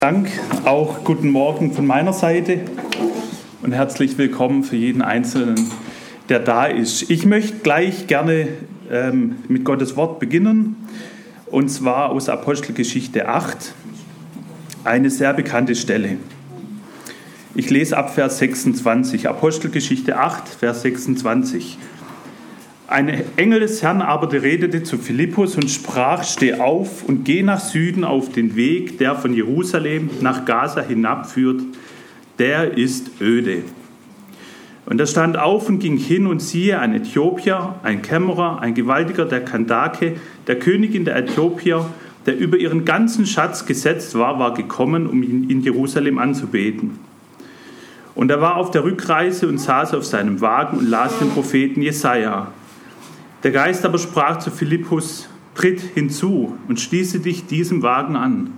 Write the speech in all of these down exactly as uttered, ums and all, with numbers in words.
Dank, auch guten Morgen von meiner Seite und herzlich willkommen für jeden Einzelnen, der da ist. Ich möchte gleich gerne ähm, mit Gottes Wort beginnen, und zwar aus Apostelgeschichte acht, eine sehr bekannte Stelle. Ich lese ab Vers sechsundzwanzig, Apostelgeschichte acht, Vers sechsundzwanzig. Ein Engel des Herrn aber der redete zu Philippus und sprach: Steh auf und geh nach Süden auf den Weg, der von Jerusalem nach Gaza hinabführt, der ist öde. Und er stand auf und ging hin, und siehe, ein Äthiopier, ein Kämmerer, ein Gewaltiger der Kandake, der Königin der Äthiopier, der über ihren ganzen Schatz gesetzt war, war gekommen, um ihn in Jerusalem anzubeten. Und er war auf der Rückreise und saß auf seinem Wagen und las den Propheten Jesaja. Der Geist aber sprach zu Philippus: Tritt hinzu und schließe dich diesem Wagen an.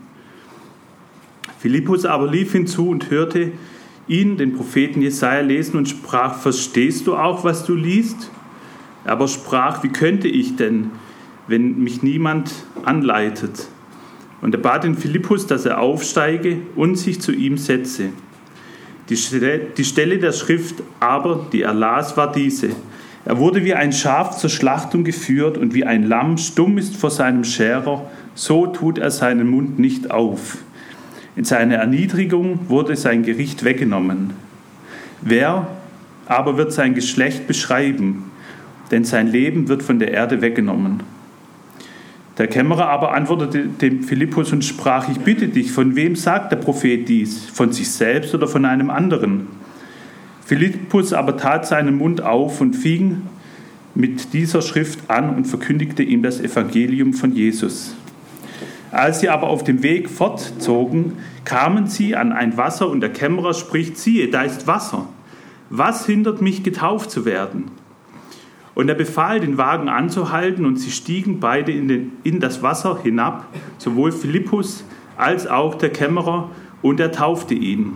Philippus aber lief hinzu und hörte ihn, den Propheten Jesaja, lesen und sprach: Verstehst du auch, was du liest? Er aber sprach: Wie könnte ich denn, wenn mich niemand anleitet? Und er bat den Philippus, dass er aufsteige und sich zu ihm setze. Die Stelle, die Stelle der Schrift aber, die er las, war diese: Er wurde wie ein Schaf zur Schlachtung geführt, und wie ein Lamm stumm ist vor seinem Scherer, so tut er seinen Mund nicht auf. In seiner Erniedrigung wurde sein Gericht weggenommen. Wer aber wird sein Geschlecht beschreiben? Denn sein Leben wird von der Erde weggenommen. Der Kämmerer aber antwortete dem Philippus und sprach: Ich bitte dich, von wem sagt der Prophet dies? Von sich selbst oder von einem anderen? Philippus aber tat seinen Mund auf und fing mit dieser Schrift an und verkündigte ihm das Evangelium von Jesus. Als sie aber auf dem Weg fortzogen, kamen sie an ein Wasser, und der Kämmerer spricht: Siehe, da ist Wasser. Was hindert mich, getauft zu werden? Und er befahl, den Wagen anzuhalten, und sie stiegen beide in, den, in das Wasser hinab, sowohl Philippus als auch der Kämmerer, und er taufte ihn.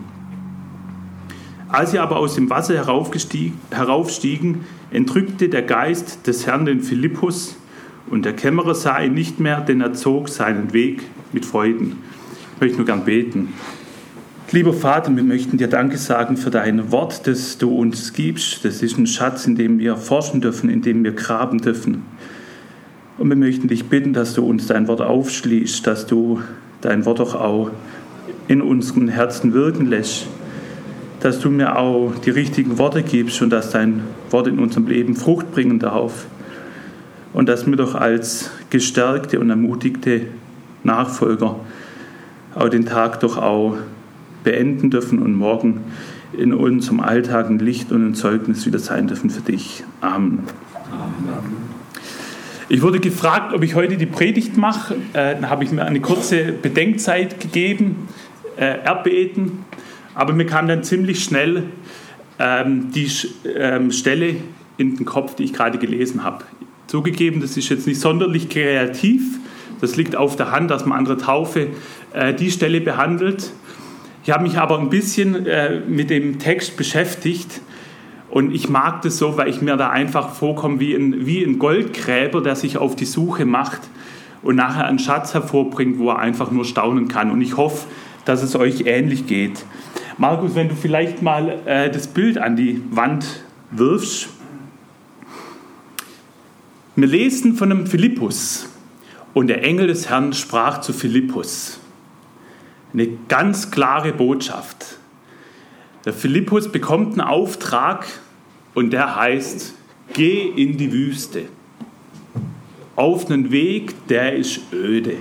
Als sie aber aus dem Wasser heraufstiegen, entrückte der Geist des Herrn den Philippus, und der Kämmerer sah ihn nicht mehr, denn er zog seinen Weg mit Freuden. Ich möchte nur gern beten. Lieber Vater, wir möchten dir Danke sagen für dein Wort, das du uns gibst. Das ist ein Schatz, in dem wir forschen dürfen, in dem wir graben dürfen. Und wir möchten dich bitten, dass du uns dein Wort aufschließt, dass du dein Wort doch auch in unseren Herzen wirken lässt, dass du mir auch die richtigen Worte gibst und dass dein Wort in unserem Leben Frucht bringen darf. Und dass wir doch als gestärkte und ermutigte Nachfolger auch den Tag doch auch beenden dürfen und morgen in unserem Alltag ein Licht und ein Zeugnis wieder sein dürfen für dich. Amen. Amen. Ich wurde gefragt, ob ich heute die Predigt mache. Äh, dann habe ich mir eine kurze Bedenkzeit gegeben, äh, erbeten. Aber mir kam dann ziemlich schnell ähm, die ähm, Stelle in den Kopf, die ich gerade gelesen habe. Zugegeben, das ist jetzt nicht sonderlich kreativ. Das liegt auf der Hand, dass man andere Taufe äh, die Stelle behandelt. Ich habe mich aber ein bisschen äh, mit dem Text beschäftigt, und ich mag das so, weil ich mir da einfach vorkomme wie ein, wie ein Goldgräber, der sich auf die Suche macht und nachher einen Schatz hervorbringt, wo er einfach nur staunen kann. Und ich hoffe, dass es euch ähnlich geht. Markus, wenn du vielleicht mal äh, das Bild an die Wand wirfst. Wir lesen von einem Philippus, und der Engel des Herrn sprach zu Philippus. Eine ganz klare Botschaft. Der Philippus bekommt einen Auftrag, und der heißt: Geh in die Wüste. Auf einen Weg, der ist öde.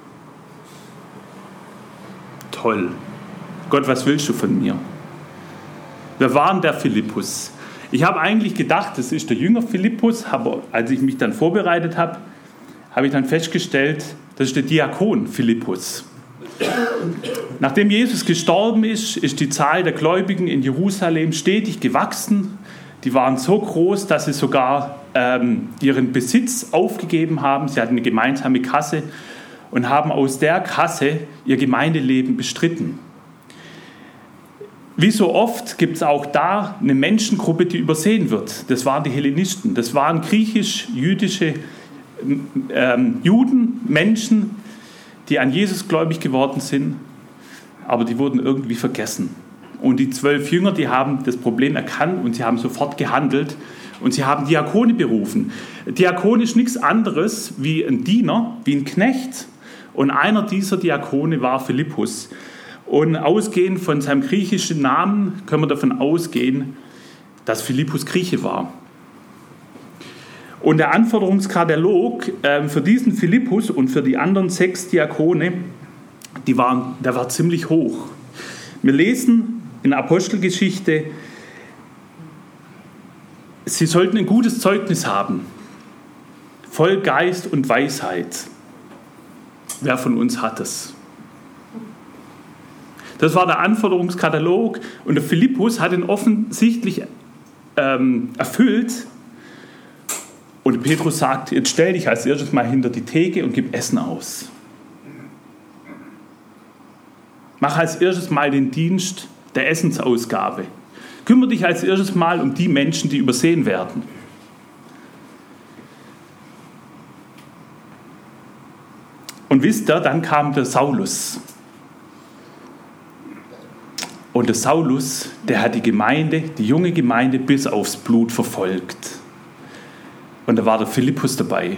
Toll. Gott, was willst du von mir? Wer war denn der Philippus? Ich habe eigentlich gedacht, das ist der Jünger Philippus, aber als ich mich dann vorbereitet habe, habe ich dann festgestellt, das ist der Diakon Philippus. Nachdem Jesus gestorben ist, ist die Zahl der Gläubigen in Jerusalem stetig gewachsen. Die waren so groß, dass sie sogar ähm, ihren Besitz aufgegeben haben. Sie hatten eine gemeinsame Kasse und haben aus der Kasse ihr Gemeindeleben bestritten. Wie so oft gibt es auch da eine Menschengruppe, die übersehen wird. Das waren die Hellenisten. Das waren griechisch-jüdische ähm, Juden, Menschen, die an Jesus gläubig geworden sind aber die wurden irgendwie vergessen. Und die zwölf Jünger, die haben das Problem erkannt und sie haben sofort gehandelt und sie haben Diakone berufen. Diakon ist nichts anderes wie ein Diener, wie ein Knecht. Und einer dieser Diakone war Philippus. Und ausgehend von seinem griechischen Namen können wir davon ausgehen, dass Philippus Grieche war. Und der Anforderungskatalog äh, für diesen Philippus und für die anderen sechs Diakone, die waren, der war ziemlich hoch. Wir lesen in Apostelgeschichte, sie sollten ein gutes Zeugnis haben, voll Geist und Weisheit. Wer von uns hat es? Das war der Anforderungskatalog und der Philippus hat ihn offensichtlich ähm, erfüllt. Und Petrus sagt, jetzt stell dich als erstes mal hinter die Theke und gib Essen aus. Mach als erstes mal den Dienst der Essensausgabe. Kümmere dich als erstes mal um die Menschen, die übersehen werden. Und wisst ihr, dann kam der Saulus. Und der Saulus, der hat die Gemeinde, die junge Gemeinde bis aufs Blut verfolgt. Und da war der Philippus dabei.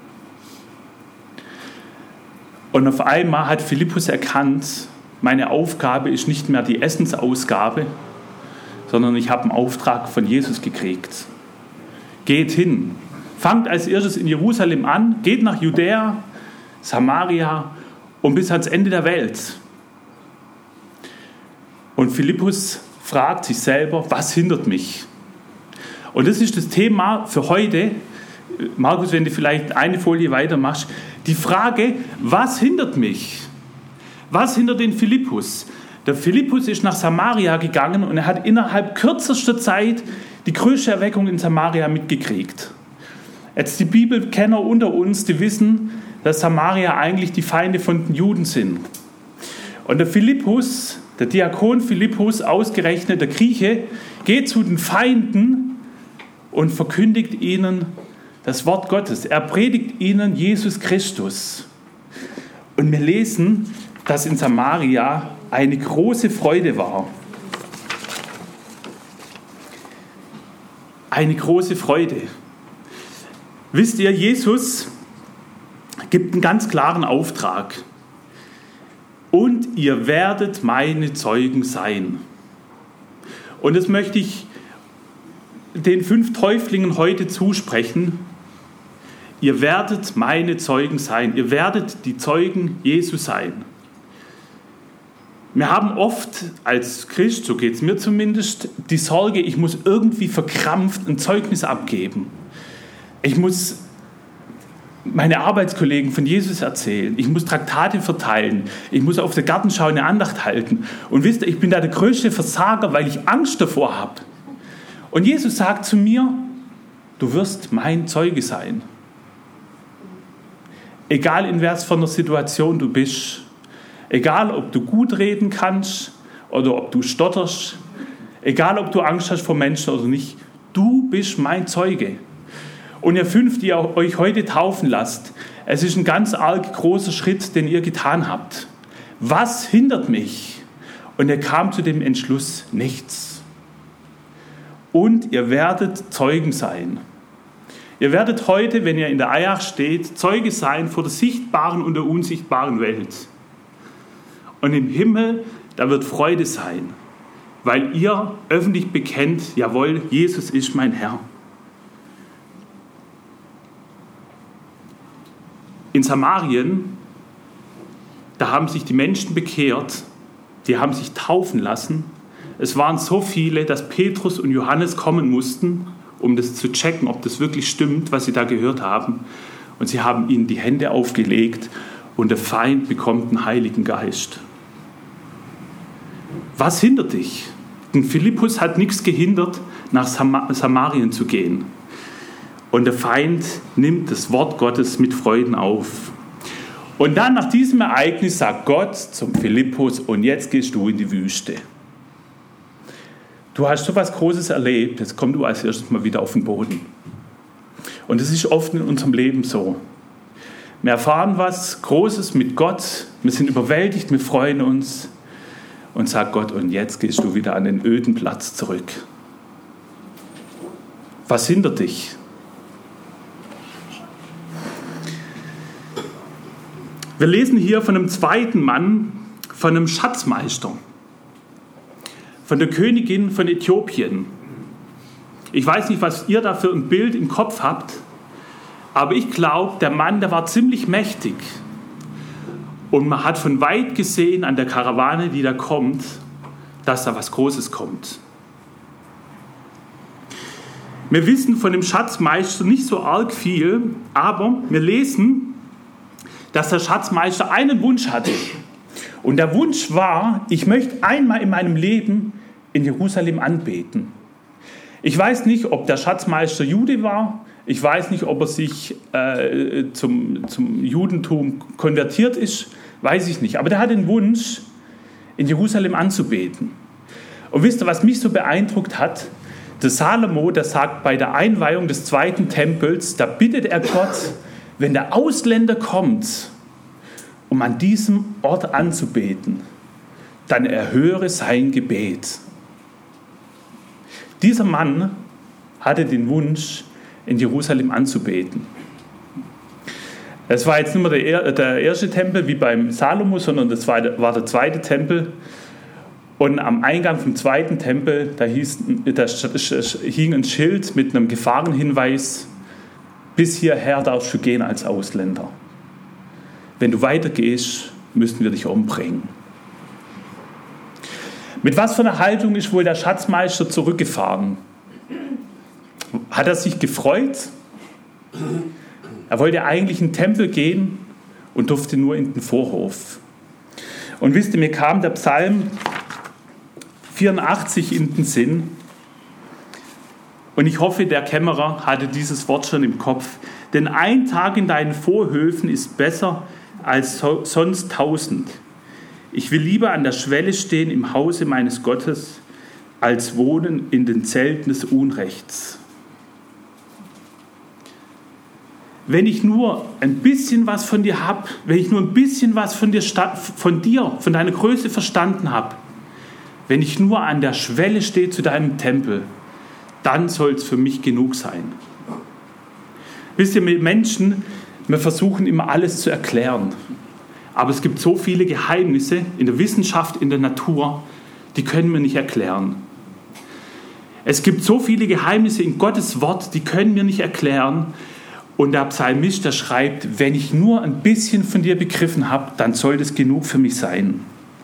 Und auf einmal hat Philippus erkannt, meine Aufgabe ist nicht mehr die Essensausgabe, sondern ich habe einen Auftrag von Jesus gekriegt. Geht hin. Fangt als erstes in Jerusalem an, geht nach Judäa, Samaria und bis ans Ende der Welt. Und Philippus fragt sich selber, was hindert mich? Und das ist das Thema für heute. Markus, wenn du vielleicht eine Folie weitermachst. Die Frage, was hindert mich? Was hindert den Philippus? Der Philippus ist nach Samaria gegangen und er hat innerhalb kürzester Zeit die größte Erweckung in Samaria mitgekriegt. Jetzt die Bibelkenner unter uns, die wissen, dass Samaria eigentlich die Feinde von den Juden sind. Und der Philippus, der Diakon Philippus, ausgerechnet der Grieche, geht zu den Feinden und verkündigt ihnen das Wort Gottes. Er predigt ihnen Jesus Christus. Und wir lesen, dass in Samaria eine große Freude war. Eine große Freude. Wisst ihr, Jesus gibt einen ganz klaren Auftrag. Und ihr werdet meine Zeugen sein. Und das möchte ich den fünf Täuflingen heute zusprechen. Ihr werdet meine Zeugen sein. Ihr werdet die Zeugen Jesu sein. Wir haben oft als Christ, so geht es mir zumindest, die Sorge, ich muss irgendwie verkrampft ein Zeugnis abgeben. Ich muss meine Arbeitskollegen von Jesus erzählen. Ich muss Traktate verteilen. Ich muss auf der Gartenschau eine Andacht halten. Und wisst ihr, ich bin da der größte Versager, weil ich Angst davor habe. Und Jesus sagt zu mir, du wirst mein Zeuge sein. Egal in was für einer Situation du bist. Egal, ob du gut reden kannst oder ob du stotterst. Egal, ob du Angst hast vor Menschen oder nicht. Du bist mein Zeuge. Und ihr fünf, die ihr euch heute taufen lasst, es ist ein ganz arg großer Schritt, den ihr getan habt. Was hindert mich? Und er kam zu dem Entschluss, nichts. Und ihr werdet Zeugen sein. Ihr werdet heute, wenn ihr in der Eiach steht, Zeuge sein vor der sichtbaren und der unsichtbaren Welt. Und im Himmel, da wird Freude sein, weil ihr öffentlich bekennt, jawohl, Jesus ist mein Herr. In Samarien, da haben sich die Menschen bekehrt, die haben sich taufen lassen. Es waren so viele, dass Petrus und Johannes kommen mussten, um das zu checken, ob das wirklich stimmt, was sie da gehört haben. Und sie haben ihnen die Hände aufgelegt und der Feind bekommt den Heiligen Geist. Was hindert dich? Den Philippus hat nichts gehindert, nach Sam- Samarien zu gehen. Und der Feind nimmt das Wort Gottes mit Freuden auf. Und dann nach diesem Ereignis sagt Gott zum Philippus, und jetzt gehst du in die Wüste. Du hast so etwas Großes erlebt, jetzt komm du als erstes mal wieder auf den Boden. Und das ist oft in unserem Leben so. Wir erfahren was Großes mit Gott, wir sind überwältigt, wir freuen uns. und sag Gott, und jetzt gehst du wieder an den öden Platz zurück. Was hindert dich? Wir lesen hier von einem zweiten Mann, von einem Schatzmeister, von der Königin von Äthiopien. Ich weiß nicht, was ihr da für ein Bild im Kopf habt, aber ich glaube, der Mann, der war ziemlich mächtig. Und man hat von weit gesehen an der Karawane, die da kommt, dass da was Großes kommt. Wir wissen von dem Schatzmeister nicht so arg viel, aber wir lesen, dass der Schatzmeister einen Wunsch hatte. Und der Wunsch war, ich möchte einmal in meinem Leben in Jerusalem anbeten. Ich weiß nicht, ob der Schatzmeister Jude war. Ich weiß nicht, ob er sich äh, zum, zum Judentum konvertiert ist. Weiß ich nicht. Aber der hat den Wunsch, in Jerusalem anzubeten. Und wisst ihr, was mich so beeindruckt hat? Der Salomo, der sagt bei der Einweihung des zweiten Tempels, da bittet er Gott, wenn der Ausländer kommt, um an diesem Ort anzubeten, dann erhöre sein Gebet. Dieser Mann hatte den Wunsch, in Jerusalem anzubeten. Es war jetzt nicht mehr der, der erste Tempel wie beim Salomo, sondern das war der, war der zweite Tempel. Und am Eingang vom zweiten Tempel, da, hieß, da hing ein Schild mit einem Gefahrenhinweis: Bis hierher darfst du gehen als Ausländer. Wenn du weitergehst, müssen wir dich umbringen. Mit was für einer Haltung ist wohl der Schatzmeister zurückgefahren? Hat er sich gefreut? Er wollte eigentlich in den Tempel gehen und durfte nur in den Vorhof. Und wisst ihr, mir kam der Psalm vierundachtzig in den Sinn. Und ich hoffe, der Kämmerer hatte dieses Wort schon im Kopf. Denn ein Tag in deinen Vorhöfen ist besser als so, sonst tausend. Ich will lieber an der Schwelle stehen im Hause meines Gottes, als wohnen in den Zelten des Unrechts. Wenn ich nur ein bisschen was von dir habe, wenn ich nur ein bisschen was von dir, von dir, von deiner Größe verstanden habe, wenn ich nur an der Schwelle stehe zu deinem Tempel, dann soll es für mich genug sein. Wisst ihr, mit Menschen, wir versuchen immer alles zu erklären. Aber es gibt so viele Geheimnisse in der Wissenschaft, in der Natur, die können wir nicht erklären. Es gibt so viele Geheimnisse in Gottes Wort, die können wir nicht erklären. Und der Psalmist, der schreibt, wenn ich nur ein bisschen von dir begriffen habe, dann soll das genug für mich sein.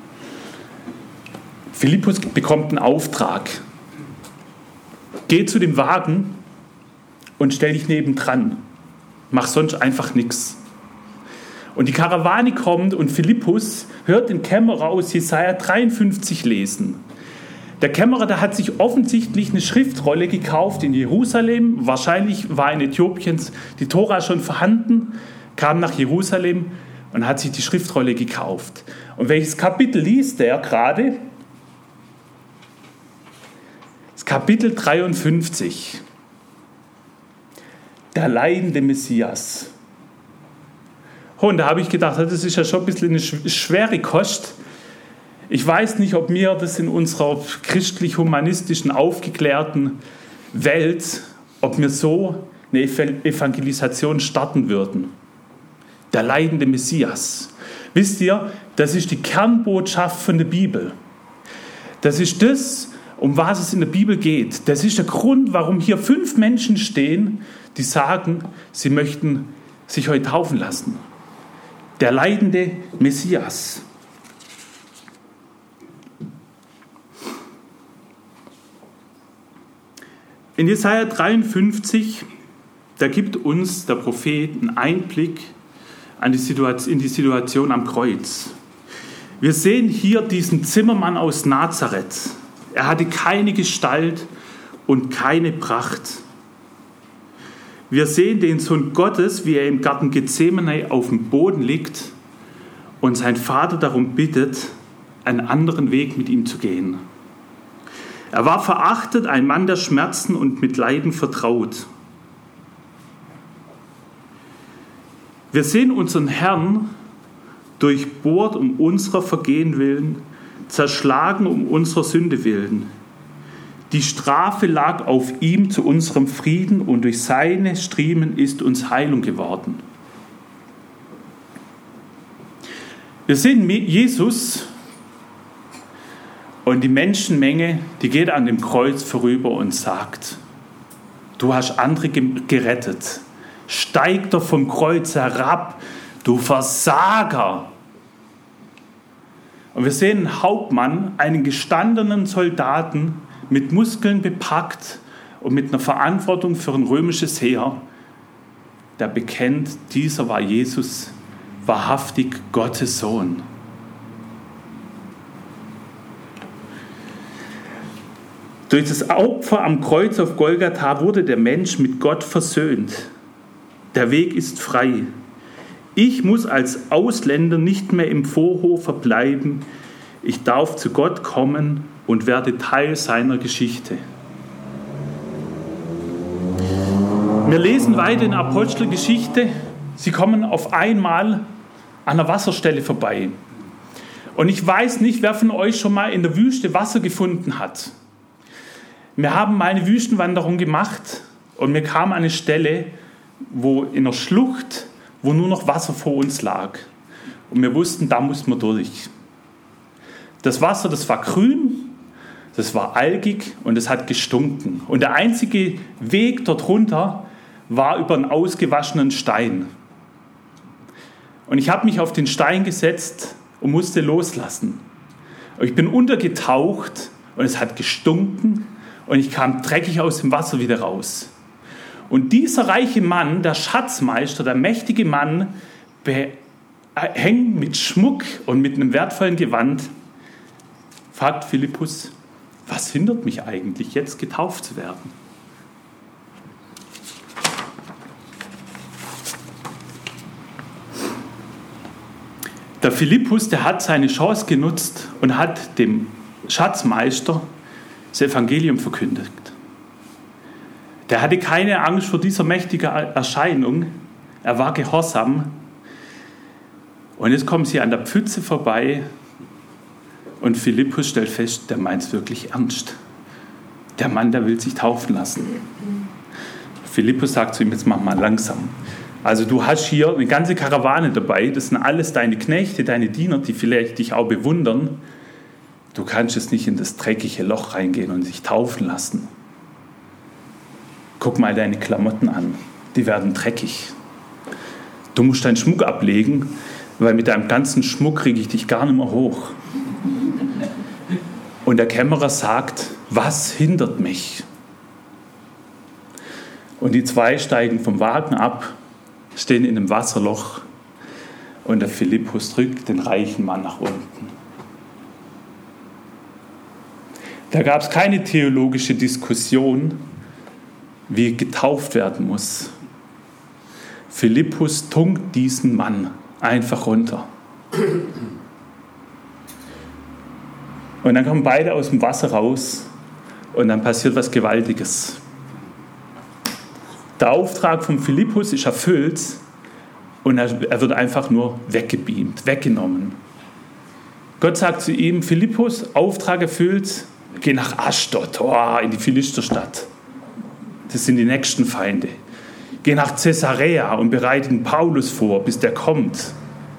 Philippus bekommt einen Auftrag. Geh zu dem Wagen und stell dich nebendran. Mach sonst einfach nichts. Und die Karawane kommt und Philippus hört den Kämmerer aus Jesaja dreiundfünfzig lesen. Der Kämmerer, der hat sich offensichtlich eine Schriftrolle gekauft in Jerusalem. Wahrscheinlich war in Äthiopien die Tora schon vorhanden, kam nach Jerusalem und hat sich die Schriftrolle gekauft. Und welches Kapitel liest er gerade? Das Kapitel dreiundfünfzig. Der leidende Messias. Und da habe ich gedacht, das ist ja schon ein bisschen eine schwere Kost. Ich weiß nicht, ob wir das in unserer christlich-humanistischen, aufgeklärten Welt, ob wir so eine Evangelisation starten würden. Der leidende Messias. Wisst ihr, das ist die Kernbotschaft von der Bibel. Das ist das, um was es in der Bibel geht. Das ist der Grund, warum hier fünf Menschen stehen, die sagen, sie möchten sich heute taufen lassen. Der leidende Messias. In Jesaja dreiundfünfzig, da gibt uns der Prophet einen Einblick an die Situation, in die Situation am Kreuz. Wir sehen hier diesen Zimmermann aus Nazareth. Er hatte keine Gestalt und keine Pracht. Wir sehen den Sohn Gottes, wie er im Garten Gethsemane auf dem Boden liegt und sein Vater darum bittet, einen anderen Weg mit ihm zu gehen. Er war verachtet, ein Mann der Schmerzen und mit Leiden vertraut. Wir sehen unseren Herrn durchbohrt um unserer Vergehen willen, zerschlagen um unserer Sünde willen. Die Strafe lag auf ihm zu unserem Frieden und durch seine Striemen ist uns Heilung geworden. Wir sehen Jesus und die Menschenmenge, die geht an dem Kreuz vorüber und sagt, du hast andere gerettet. Steig doch vom Kreuz herab, du Versager. Und wir sehen einen Hauptmann, einen gestandenen Soldaten, mit Muskeln bepackt und mit einer Verantwortung für ein römisches Heer, der bekennt, dieser war Jesus, wahrhaftig Gottes Sohn. Durch das Opfer am Kreuz auf Golgatha wurde der Mensch mit Gott versöhnt. Der Weg ist frei. Ich muss als Ausländer nicht mehr im Vorhof verbleiben. Ich darf zu Gott kommen und werde Teil seiner Geschichte. Wir lesen weiter in Apostelgeschichte. Sie kommen auf einmal an einer Wasserstelle vorbei. Und ich weiß nicht, wer von euch schon mal in der Wüste Wasser gefunden hat. Wir haben mal eine Wüstenwanderung gemacht und wir kamen an eine Stelle, wo in einer Schlucht, wo nur noch Wasser vor uns lag. Und wir wussten, da mussten wir durch. Das Wasser, das war grün, das war algig und es hat gestunken. Und der einzige Weg dort runter war über einen ausgewaschenen Stein. Und ich habe mich auf den Stein gesetzt und musste loslassen. Ich bin untergetaucht und es hat gestunken und ich kam dreckig aus dem Wasser wieder raus. Und dieser reiche Mann, der Schatzmeister, der mächtige Mann, behängt mit Schmuck und mit einem wertvollen Gewand, fragt Philippus, was hindert mich eigentlich, jetzt getauft zu werden? Der Philippus, der hat seine Chance genutzt und hat dem Schatzmeister das Evangelium verkündigt. Der hatte keine Angst vor dieser mächtigen Erscheinung. Er war gehorsam. Und jetzt kommen sie an der Pfütze vorbei und Philippus stellt fest, der meint es wirklich ernst. Der Mann, der will sich taufen lassen. Philippus sagt zu ihm, jetzt mach mal langsam. Also du hast hier eine ganze Karawane dabei, das sind alles deine Knechte, deine Diener, die vielleicht dich auch bewundern. Du kannst jetzt nicht in das dreckige Loch reingehen und dich taufen lassen. Guck mal deine Klamotten an, die werden dreckig. Du musst deinen Schmuck ablegen, weil mit deinem ganzen Schmuck kriege ich dich gar nicht mehr hoch. Und der Kämmerer sagt, was hindert mich? Und die zwei steigen vom Wagen ab, stehen in einem Wasserloch und der Philippus drückt den reichen Mann nach unten. Da gab es keine theologische Diskussion, wie getauft werden muss. Philippus tunkt diesen Mann einfach runter. Und dann kommen beide aus dem Wasser raus und dann passiert was Gewaltiges. Der Auftrag von Philippus ist erfüllt und er wird einfach nur weggebeamt, weggenommen. Gott sagt zu ihm, Philippus, Auftrag erfüllt, geh nach Aschdod, oh, in die Philisterstadt. Das sind die nächsten Feinde. Geh nach Caesarea und bereite den Paulus vor, bis der kommt.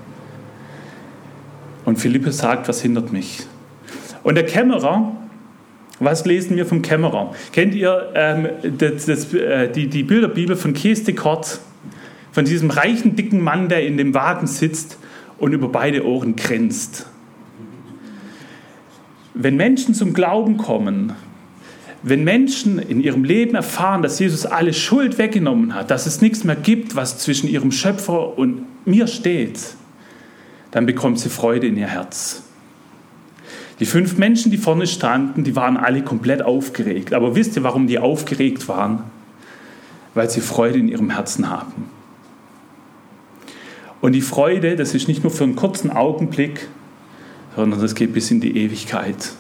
Und Philippus sagt, was hindert mich? Und der Kämmerer, was lesen wir vom Kämmerer? Kennt ihr ähm, das, das, äh, die, die Bilderbibel von Kees de Kort? Von diesem reichen, dicken Mann, der in dem Wagen sitzt und über beide Ohren grinst. Wenn Menschen zum Glauben kommen, wenn Menschen in ihrem Leben erfahren, dass Jesus alle Schuld weggenommen hat, dass es nichts mehr gibt, was zwischen ihrem Schöpfer und mir steht, dann bekommt sie Freude in ihr Herz. Die fünf Menschen, die vorne standen, die waren alle komplett aufgeregt. Aber wisst ihr, warum die aufgeregt waren? Weil sie Freude in ihrem Herzen haben. Und die Freude, das ist nicht nur für einen kurzen Augenblick, sondern das geht bis in die Ewigkeit.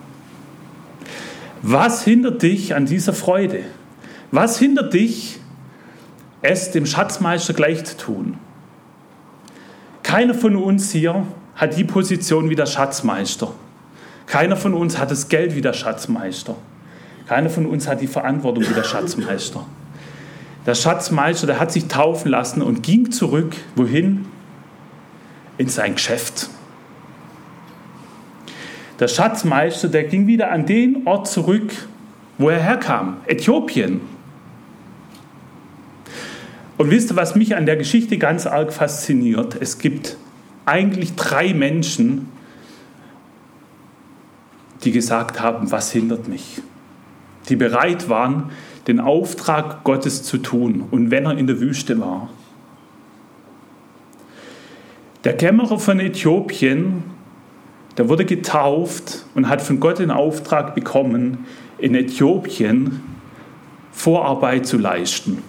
Was hindert dich an dieser Freude? Was hindert dich, es dem Schatzmeister gleich zu tun? Keiner von uns hier hat die Position wie der Schatzmeister. Keiner von uns hat das Geld wie der Schatzmeister. Keiner von uns hat die Verantwortung wie der Schatzmeister. Der Schatzmeister, der hat sich taufen lassen und ging zurück, wohin? In sein Geschäft. Der Schatzmeister, der ging wieder an den Ort zurück, wo er herkam, Äthiopien. Und wisst ihr, was mich an der Geschichte ganz arg fasziniert? Es gibt eigentlich drei Menschen, die gesagt haben, was hindert mich? Die bereit waren, den Auftrag Gottes zu tun, und wenn er in der Wüste war. Der Kämmerer von Äthiopien, der wurde getauft und hat von Gott den Auftrag bekommen, in Äthiopien Vorarbeit zu leisten.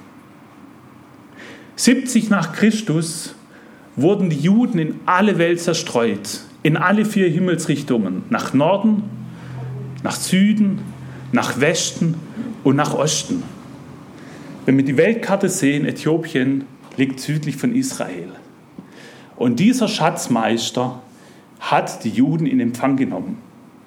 siebzig nach Christus wurden die Juden in alle Welt zerstreut, in alle vier Himmelsrichtungen, nach Norden, nach Süden, nach Westen und nach Osten. Wenn wir die Weltkarte sehen, Äthiopien liegt südlich von Israel. Und dieser Schatzmeister hat die Juden in Empfang genommen.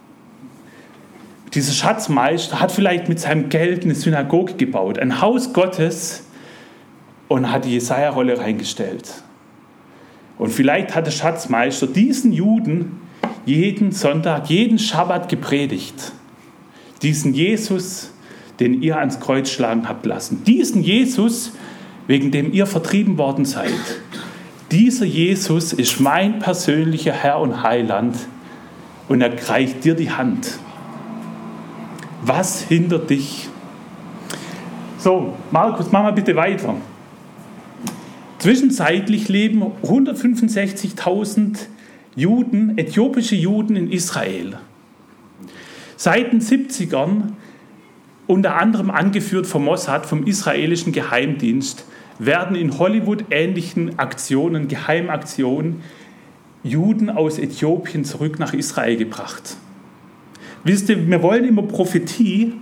Dieser Schatzmeister hat vielleicht mit seinem Geld eine Synagoge gebaut, ein Haus Gottes, und hat die Jesaja-Rolle reingestellt. Und vielleicht hat der Schatzmeister diesen Juden jeden Sonntag, jeden Schabbat gepredigt. Diesen Jesus, den ihr ans Kreuz schlagen habt lassen. Diesen Jesus, wegen dem ihr vertrieben worden seid. Dieser Jesus ist mein persönlicher Herr und Heiland, und er reicht dir die Hand. Was hindert dich? So, Markus, mach mal bitte weiter. Zwischenzeitlich leben hundertfünfundsechzigtausend Juden, äthiopische Juden in Israel. Seit den siebzigern, unter anderem angeführt vom Mossad, vom israelischen Geheimdienst, werden in Hollywood-ähnlichen Aktionen, Geheimaktionen, Juden aus Äthiopien zurück nach Israel gebracht. Wisst ihr, wir wollen immer Prophetie,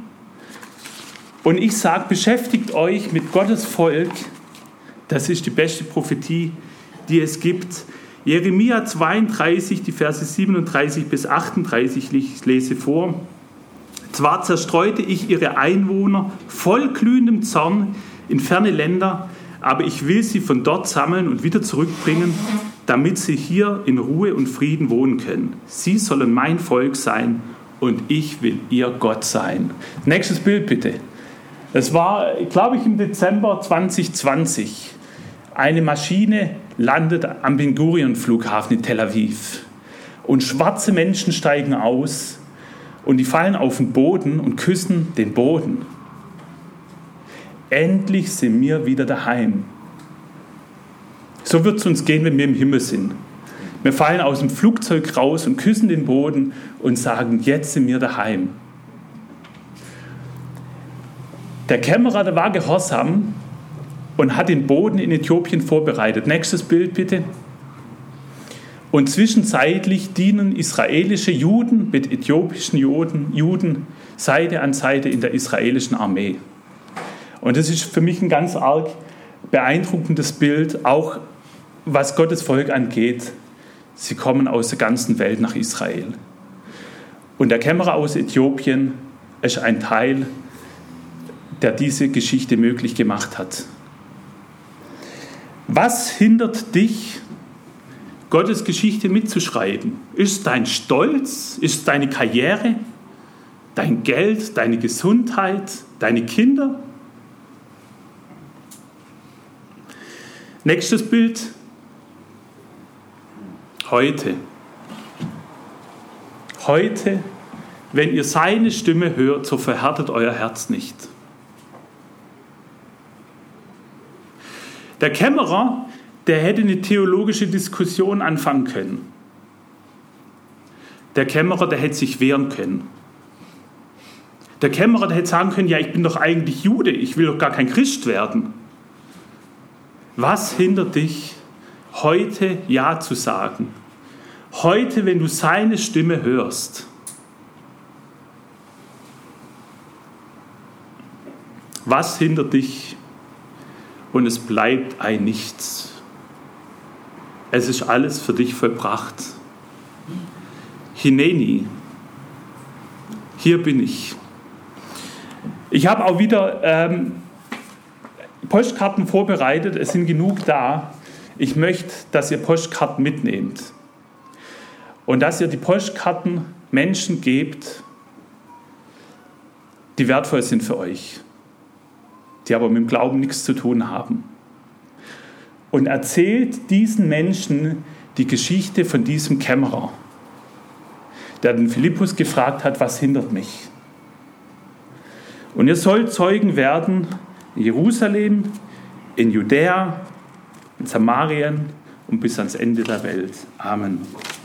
und ich sage, beschäftigt euch mit Gottes Volk. Das ist die beste Prophetie, die es gibt. Jeremia zweiunddreißig, die Verse siebenunddreißig bis achtunddreißig, ich lese vor. Zwar zerstreute ich ihre Einwohner voll glühendem Zorn in ferne Länder, aber ich will sie von dort sammeln und wieder zurückbringen, damit sie hier in Ruhe und Frieden wohnen können. Sie sollen mein Volk sein und ich will ihr Gott sein. Nächstes Bild bitte. Es war, glaube ich, im Dezember zwanzig zwanzig. Eine Maschine landet am Ben Gurion Flughafen in Tel Aviv. Und schwarze Menschen steigen aus und die fallen auf den Boden und küssen den Boden. Endlich sind wir wieder daheim. So wird es uns gehen, wenn wir im Himmel sind. Wir fallen aus dem Flugzeug raus und küssen den Boden und sagen, jetzt sind wir daheim. Der Kämmerer, der war gehorsam und hat den Boden in Äthiopien vorbereitet. Nächstes Bild bitte. Und zwischenzeitlich dienen israelische Juden mit äthiopischen Juden, Juden Seite an Seite in der israelischen Armee. Und das ist für mich ein ganz arg beeindruckendes Bild, auch was Gottes Volk angeht. Sie kommen aus der ganzen Welt nach Israel. Und der Kämmerer aus Äthiopien ist ein Teil, der diese Geschichte möglich gemacht hat. Was hindert dich, Gottes Geschichte mitzuschreiben? Ist dein Stolz? Ist deine Karriere? Dein Geld? Deine Gesundheit? Deine Kinder? Nächstes Bild. Heute. Heute, wenn ihr seine Stimme hört, so verhärtet euer Herz nicht. Der Kämmerer, der hätte eine theologische Diskussion anfangen können. Der Kämmerer, der hätte sich wehren können. Der Kämmerer, der hätte sagen können, ja, ich bin doch eigentlich Jude, ich will doch gar kein Christ werden. Was hindert dich, heute Ja zu sagen? Heute, wenn du seine Stimme hörst. Was hindert dich? Und es bleibt ein Nichts. Es ist alles für dich vollbracht. Hineni, hier bin ich. Ich habe auch wieder ähm, Postkarten vorbereitet, es sind genug da. Ich möchte, dass ihr Postkarten mitnehmt und dass ihr die Postkarten Menschen gebt, die wertvoll sind für euch, die aber mit dem Glauben nichts zu tun haben. Und erzählt diesen Menschen die Geschichte von diesem Kämmerer, der den Philippus gefragt hat, was hindert mich? Und ihr sollt Zeugen werden in Jerusalem, in Judäa, in Samarien und bis ans Ende der Welt. Amen.